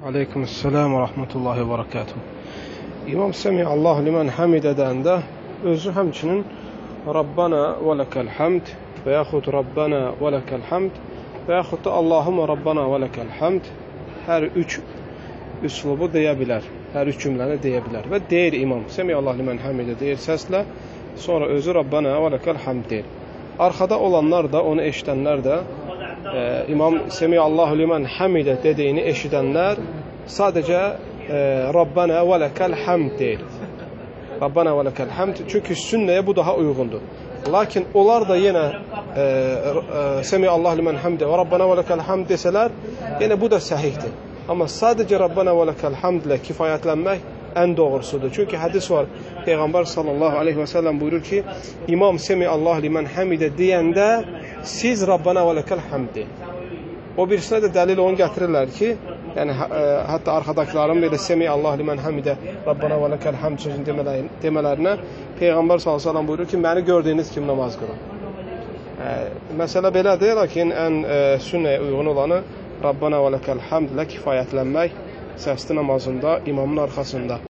Aleykümselam ve rahmetullahi ve berekatuhu. İmam Semiallahu limen hamid edəndə özü həmçinin Rabbana və ləkəl hamd və yaxud Rabbana və ləkəl hamd və yaxud da Allahumma Rabbana və ləkəl hamd hər üç üslubu deyə bilər. Hər üç cümləni deyə bilər. Və deyir İmam Semiallahu limen hamidə deyir səslə, sonra özü Rabbana və ləkəl hamd deyir. Arkada olanlar da, onu eşidənlər də İmam Semiallahu limen hamidə dediyini eşidənlər sadəcə Rabbana və ləkəl hamd deyir. Rabbana və ləkəl hamd. Çünki sünnəyə bu daha uyğundur. Lakin onlar da yenə Semiallahu limen hamdə və Rabbana və ləkəl hamd desələr, yenə bu da səhihdir. Amma sadəcə Rabbana və ləkəl hamdlə kifayətlənmək ən doğrusudur. Çünki hədis var. Peyğəmbər sallallahu aleyhi və səlləm buyurur ki, İmam Semiallahu limen hamidə deyəndə siz Rabbana və ləkəl hamd deyin. O birisinə də dəlil onu gətirirlər ki, yəni hətta arxadakilərin belə Semiallahu limen hamidə Rabbana və ləkəl hamd sözünü demələrinə Peyğəmbər sallallahu aleyhi və səlləm buyurur ki, məni gördüyünüz kimi namaz qılın. Məsələ belədir, lakin ən sünnəyə uyğun olanı Rabbana və ləkəl hamdlə kifayətlənmək səsli namazında imamın arxasında.